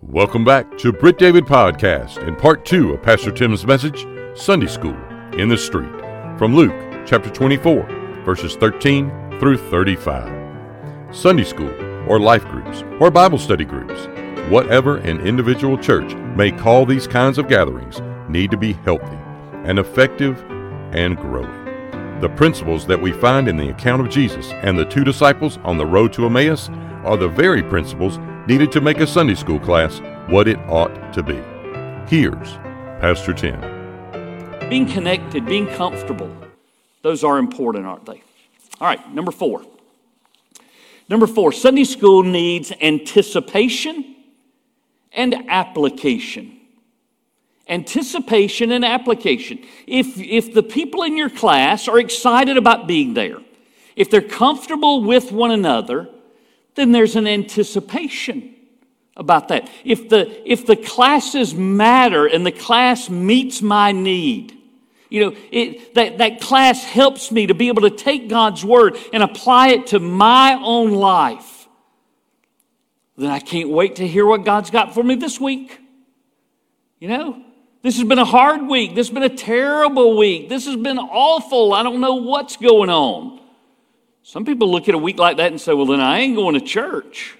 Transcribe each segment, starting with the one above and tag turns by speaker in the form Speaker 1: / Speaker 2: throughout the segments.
Speaker 1: Welcome back to Britt David Podcast and part 2 of Pastor Tim's message, Sunday School in the Street, from Luke chapter 24, verses 13 through 35. Sunday school, or life groups, or Bible study groups, whatever an individual church may call these kinds of gatherings, need to be healthy and effective and growing. The principles that we find in the account of Jesus and the two disciples on the road to Emmaus are the very principles needed to make a Sunday school class what it ought to be. Here's Pastor Tim.
Speaker 2: Being connected, being comfortable, those are important, aren't they? All right, number 4. Number 4, Sunday school needs anticipation and application. Anticipation and application. If the people in your class are excited about being there, if they're comfortable with one another, then there's an anticipation about that. If the classes matter and the class meets my need, that class helps me to be able to take God's Word and apply it to my own life, then I can't wait to hear what God's got for me this week. This has been a hard week. This has been a terrible week. This has been awful. I don't know what's going on. Some people look at a week like that and say, well, then I ain't going to church.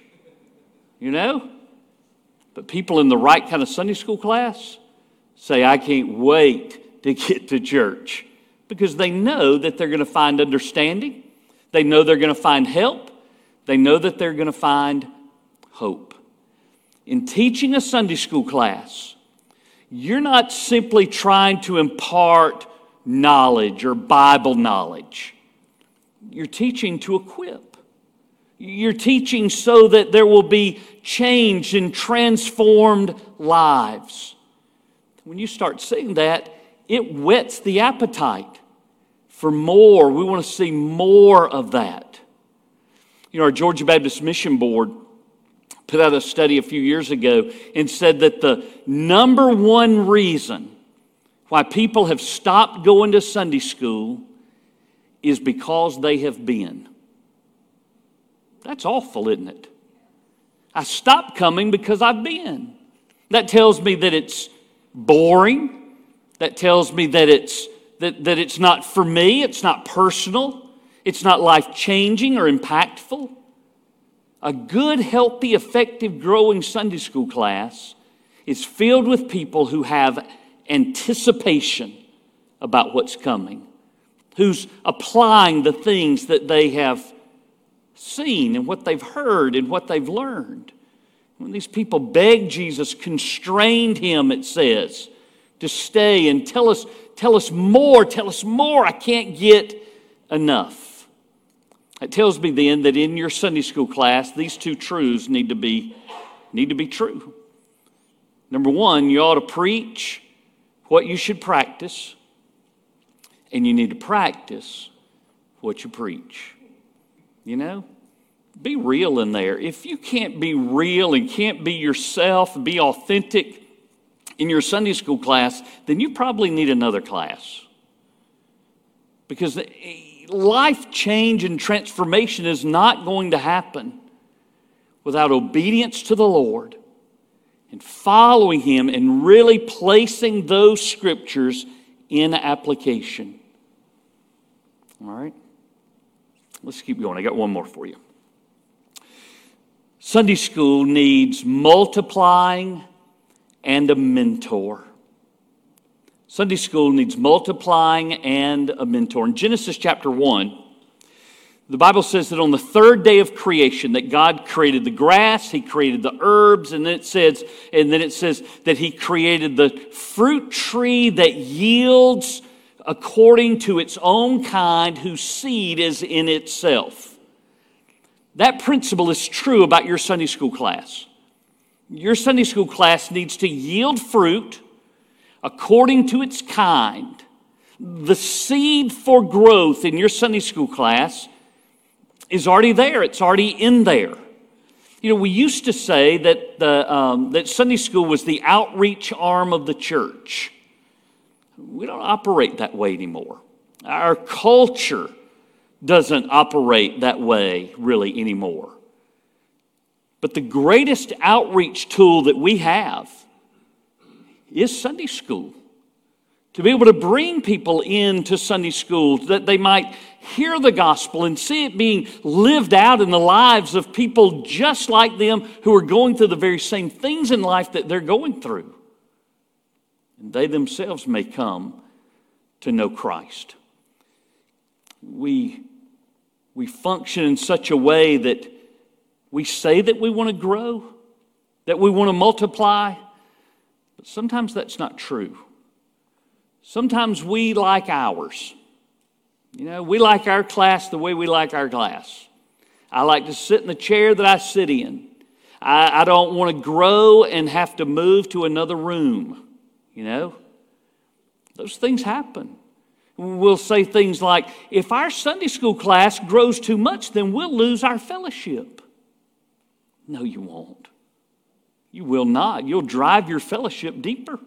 Speaker 2: But people in the right kind of Sunday school class say, I can't wait to get to church. Because they know that they're going to find understanding. They know they're going to find help. They know that they're going to find hope. In teaching a Sunday school class, you're not simply trying to impart knowledge or Bible knowledge. You're teaching to equip. You're teaching so that there will be changed and transformed lives. When you start seeing that, it whets the appetite for more. We want to see more of that. Our Georgia Baptist Mission Board put out a study a few years ago and said that the number one reason why people have stopped going to Sunday school is because they have been. That's awful, isn't it? I stopped coming because I've been. That tells me that it's boring. That tells me that it's not for me. It's not personal. It's not life-changing or impactful. A good, healthy, effective, growing Sunday school class is filled with people who have anticipation about what's coming, who's applying the things that they have seen and what they've heard and what they've learned. When these people begged Jesus, constrained him, it says, to stay and tell us more, I can't get enough. It tells me then that in your Sunday school class, these two truths need to be true. Number 1, you ought to preach what you should practice, and you need to practice what you preach. Be real in there. If you can't be real and can't be yourself and be authentic in your Sunday school class, then you probably need another class. Because life change and transformation is not going to happen without obedience to the Lord and following Him and really placing those scriptures in application. All right? Let's keep going. I got one more for you. Sunday school needs multiplying and a mentor. Sunday school needs multiplying and a mentor. In Genesis chapter 1, the Bible says that on the third day of creation that God created the grass, He created the herbs, and then it says that He created the fruit tree that yields according to its own kind, whose seed is in itself. That principle is true about your Sunday school class. Your Sunday school class needs to yield fruit according to its kind. The seed for growth in your Sunday school class is already there. It's already in there. We used to say that that Sunday school was the outreach arm of the church. We don't operate that way anymore. Our culture doesn't operate that way really anymore. But the greatest outreach tool that we have is Sunday school. To be able to bring people into Sunday school that they might hear the gospel and see it being lived out in the lives of people just like them who are going through the very same things in life that they're going through. And they themselves may come to know Christ. We function in such a way that we say that we want to grow, that we want to multiply, but sometimes that's not true. Sometimes we like ours. We like our class the way we like our class. I like to sit in the chair that I sit in. I don't want to grow and have to move to another room. Those things happen. We'll say things like, if our Sunday school class grows too much, then we'll lose our fellowship. No, you won't. You will not. You'll drive your fellowship deeper.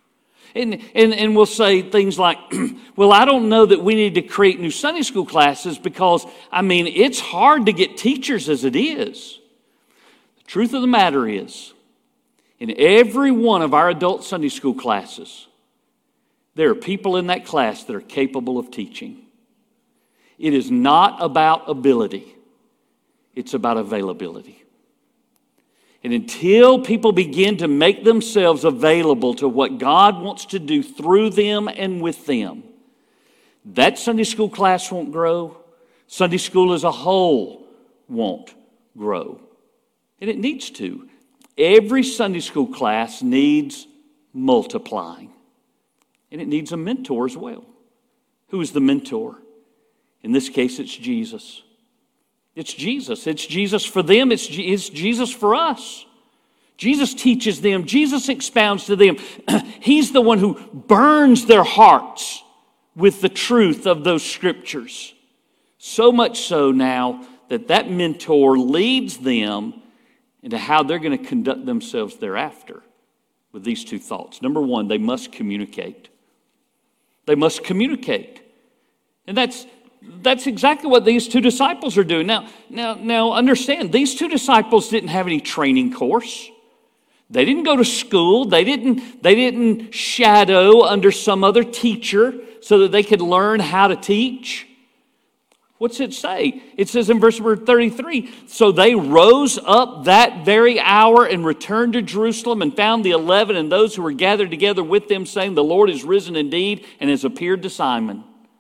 Speaker 2: And we'll say things like, well, I don't know that we need to create new Sunday school classes because, it's hard to get teachers as it is. The truth of the matter is, in every one of our adult Sunday school classes, there are people in that class that are capable of teaching. It is not about ability. It's about availability. And until people begin to make themselves available to what God wants to do through them and with them, that Sunday school class won't grow. Sunday school as a whole won't grow. And it needs to. Every Sunday school class needs multiplying. And it needs a mentor as well. Who is the mentor? In this case, it's Jesus. It's Jesus. It's Jesus for them. It's Jesus for us. Jesus teaches them. Jesus expounds to them. He's the one who burns their hearts with the truth of those scriptures. So much so now that mentor leads them into how they're going to conduct themselves thereafter with these two thoughts. Number one, they must communicate. They must communicate. And that's exactly what these two disciples are doing. Now understand, these two disciples didn't have any training course. They didn't go to school. They didn't shadow under some other teacher so that they could learn how to teach. What's it say? It says in verse number 33, so they rose up that very hour and returned to Jerusalem and found the 11 and those who were gathered together with them, saying, the Lord is risen indeed and has appeared to Simon.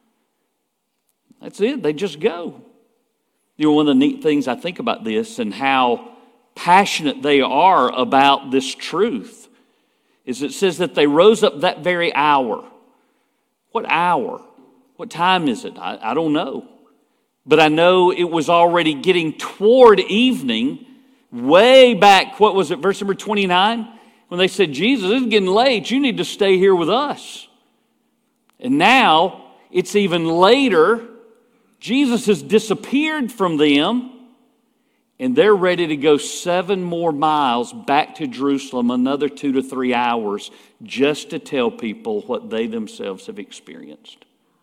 Speaker 2: That's it. They just go. One of the neat things I think about this and how passionate they are about this truth is it says that they rose up that very hour. What hour? What time is it? I don't know. But I know it was already getting toward evening, way back, what was it, verse number 29? When they said, Jesus, it's getting late. You need to stay here with us. And now it's even later. Jesus has disappeared from them. And they're ready to go 7 more miles back to Jerusalem, another 2 to 3 hours, just to tell people what they themselves have experienced.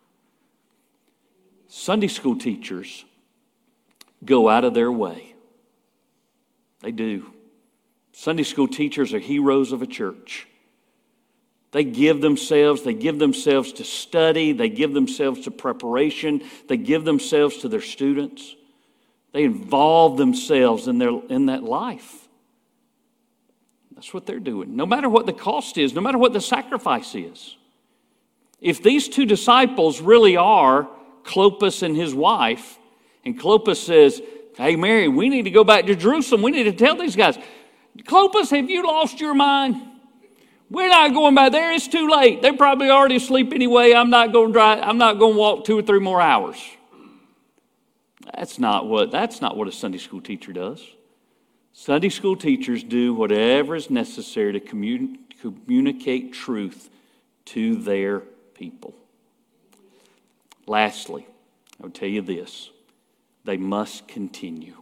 Speaker 2: Sunday school teachers go out of their way. They do. Sunday school teachers are heroes of a church. They give themselves to study, they give themselves to preparation, they give themselves to their students. They involve themselves in that life. That's what they're doing. No matter what the cost is, no matter what the sacrifice is. If these two disciples really are Clopas and his wife, and Clopas says, hey, Mary, we need to go back to Jerusalem. We need to tell these guys, Clopas, have you lost your mind? We're not going back there. It's too late. They're probably already asleep anyway. I'm not going to walk 2 or 3 more hours. That's not what a Sunday school teacher does. Sunday school teachers do whatever is necessary to communicate truth to their people. Lastly, I would tell you this. They must continue.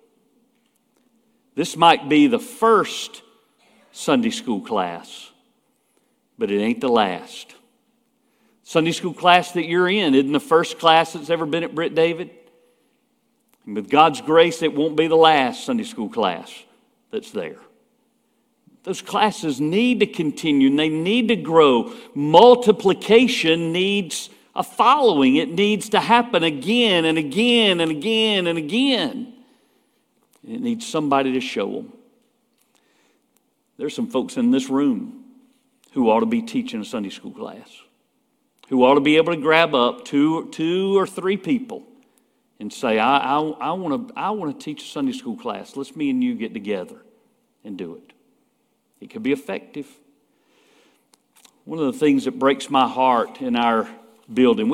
Speaker 2: This might be the first Sunday school class, but it ain't the last. Sunday school class that you're in isn't the first class that's ever been at Britt David. And with God's grace, it won't be the last Sunday school class that's there. Those classes need to continue and they need to grow. Multiplication needs a following. It needs to happen again and again and again and again. It needs somebody to show them. There's some folks in this room who ought to be teaching a Sunday school class, who ought to be able to grab up two or three people and say, I want to teach a Sunday school class. Let's me and you get together and do it. It could be effective. One of the things that breaks my heart in our building,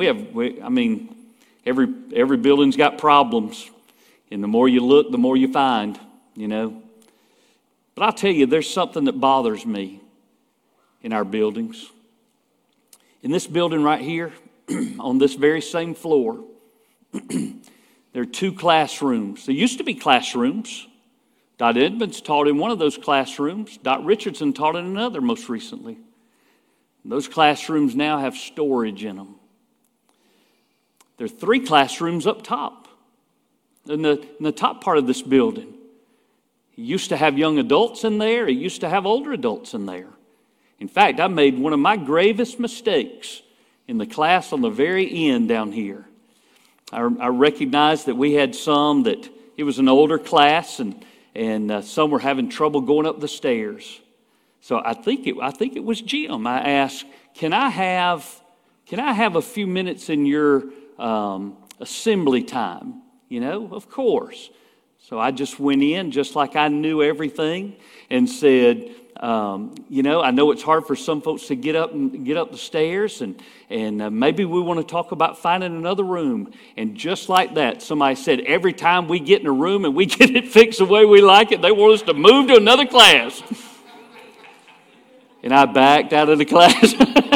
Speaker 2: every building's got problems, and the more you look, the more you find, But I'll tell you, there's something that bothers me in our buildings. In this building right here, on this very same floor, there are 2 classrooms. There used to be classrooms. Dot Edmonds taught in one of those classrooms. Dot Richardson taught in another most recently. And those classrooms now have storage in them. There are 3 classrooms up top, in the top part of this building. It used to have young adults in there. It used to have older adults in there. In fact, I made one of my gravest mistakes in the class on the very end down here. I recognized that we had some that it was an older class and some were having trouble going up the stairs. So I think it was Jim. I asked, can I have a few minutes in your assembly time? Of course. So I just went in just like I knew everything and said, I know it's hard for some folks to get up the stairs, and maybe we want to talk about finding another room. And just like that, somebody said, every time we get in a room and we get it fixed the way we like it, they want us to move to another class. And I backed out of the class,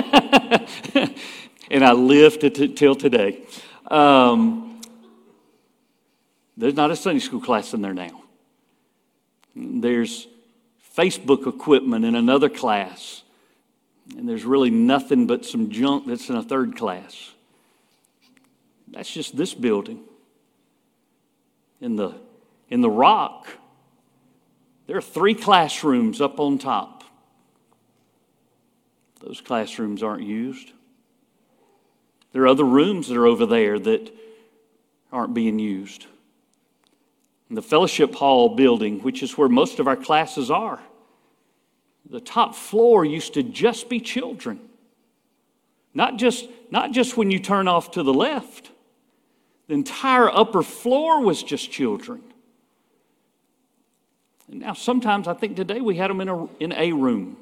Speaker 2: and I lived till today. There's not a Sunday school class in there now. There's Facebook equipment in another class. And there's really nothing but some junk that's in a third class. That's just this building. In the Rock, there are 3 classrooms up on top. Those classrooms aren't used. There are other rooms that are over there that aren't being used. In the Fellowship Hall building, which is where most of our classes are, the top floor used to just be children. Not just when you turn off to the left. The entire upper floor was just children. And now sometimes I think today we had them in a room.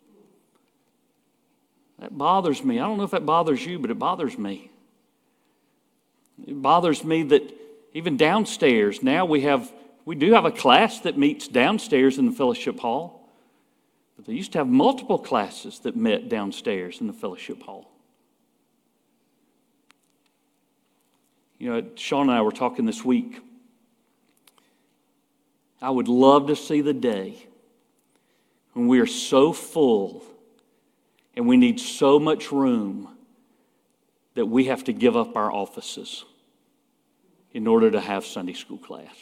Speaker 2: That bothers me. I don't know if that bothers you, but it bothers me. It bothers me that even downstairs, now we do have a class that meets downstairs in the Fellowship Hall. But they used to have multiple classes that met downstairs in the Fellowship Hall. Sean and I were talking this week. I would love to see the day when we are so full and we need so much room that we have to give up our offices in order to have Sunday school class.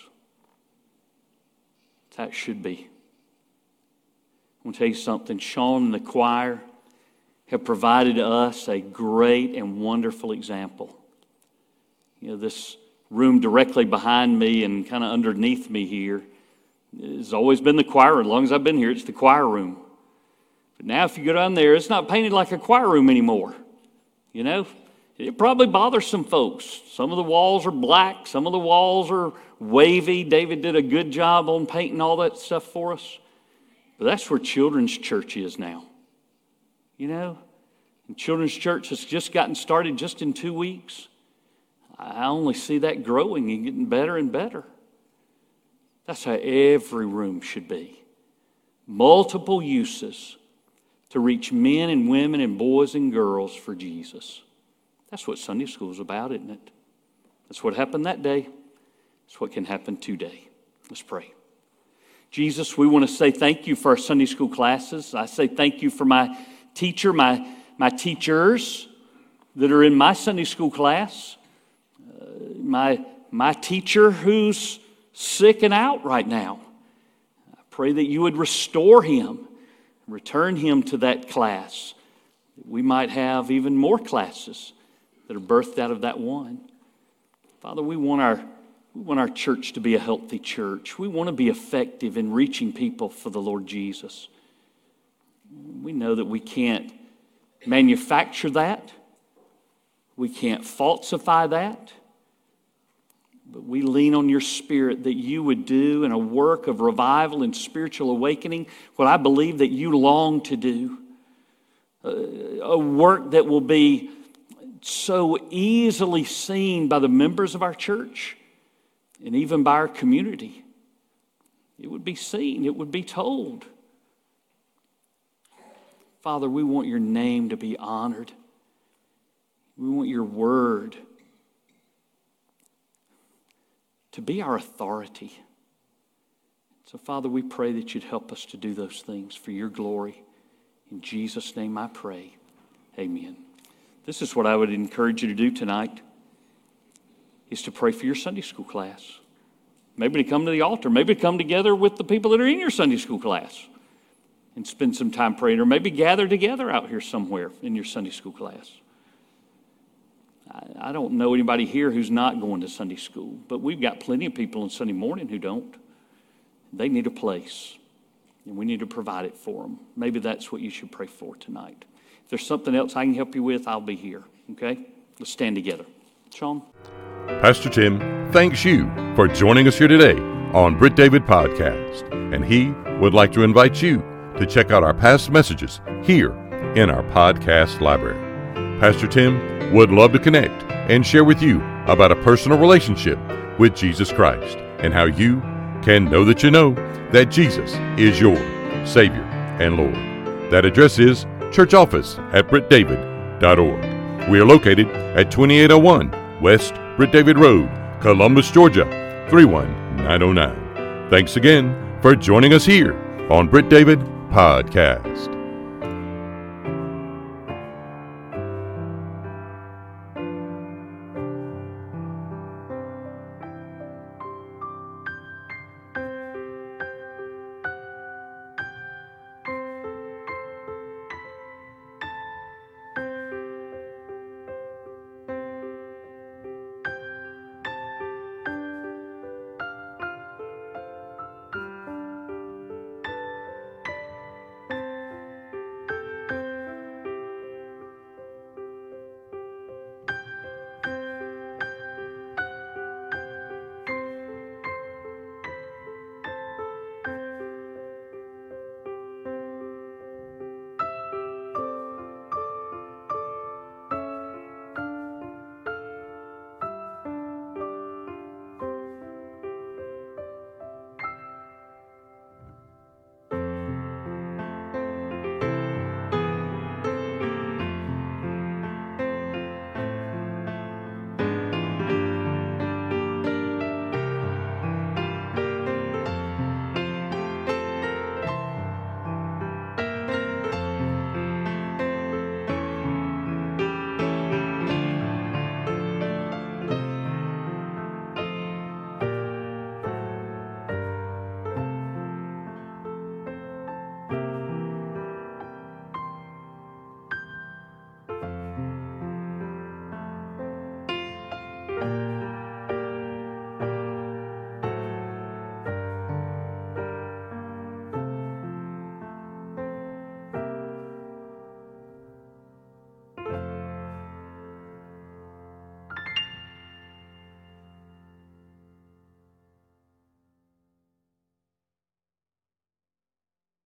Speaker 2: That should be. I want to tell you something. Sean and the choir have provided us a great and wonderful example. This room directly behind me and kind of underneath me here has always been the choir room. As long as I've been here, it's the choir room. But now if you go down there, it's not painted like a choir room anymore. It probably bothers some folks. Some of the walls are black. Some of the walls are wavy. David did a good job on painting all that stuff for us. But that's where children's church is now. And children's church has just gotten started just in 2 weeks. I only see that growing and getting better and better. That's how every room should be. Multiple uses to reach men and women and boys and girls for Jesus. That's what Sunday school is about, isn't it? That's what happened that day. It's what can happen today. Let's pray. Jesus, we want to say thank you for our Sunday school classes. I say thank you for my teacher, my teachers that are in my Sunday school class. My teacher who's sick and out right now. I pray that you would restore him, return him to that class. We might have even more classes that are birthed out of that one. Father, we want our church to be a healthy church. We want to be effective in reaching people for the Lord Jesus. We know that we can't manufacture that. We can't falsify that. But we lean on your Spirit that you would do in a work of revival and spiritual awakening what I believe that you long to do. A work that will be so easily seen by the members of our church and even by our community. It would be seen, it would be told. Father, we want your name to be honored. We want your word to be our authority. So, Father, we pray that you'd help us to do those things for your glory. In Jesus' name I pray. Amen. This is what I would encourage you to do tonight, is to pray for your Sunday school class. Maybe to come to the altar. Maybe to come together with the people that are in your Sunday school class and spend some time praying. Or maybe gather together out here somewhere in your Sunday school class. I don't know anybody here who's not going to Sunday school, but we've got plenty of people on Sunday morning who don't. They need a place, and we need to provide it for them. Maybe that's what you should pray for tonight. If there's something else I can help you with, I'll be here, okay? Let's stand together. Sean?
Speaker 1: Pastor Tim thanks you for joining us here today on Britt David Podcast, and he would like to invite you to check out our past messages here in our podcast library. Pastor Tim would love to connect and share with you about a personal relationship with Jesus Christ and how you can know that Jesus is your Savior and Lord. That address is churchoffice@brittdavid.org. We are located at 2801 West Britt David Road, Columbus, Georgia, 31909. Thanks again for joining us here on Britt David Podcast.